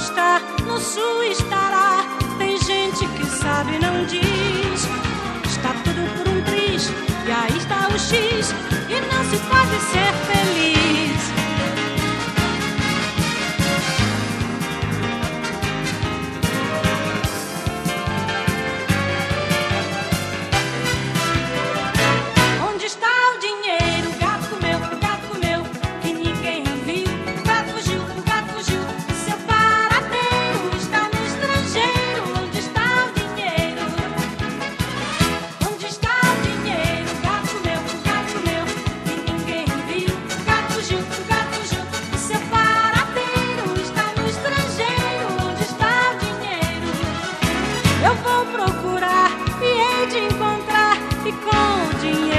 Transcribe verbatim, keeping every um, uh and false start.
está, no sul estará. Tem gente que sabe e não diz. Está tudo por um triz, e aí está o X, e não se pode ser feliz. Onde está o dinheiro? O gato comeu, o gato comeu, que ninguém viu. O gato fugiu, o gato fugiu, seu paradeiro está no estrangeiro. Onde está o dinheiro? Onde está o dinheiro? O gato comeu, o gato comeu, que ninguém viu. O gato fugiu, o gato fugiu, seu paradeiro está no estrangeiro. Onde está o dinheiro? Eu vou procurar e hei de encontrar, e com o dinheiro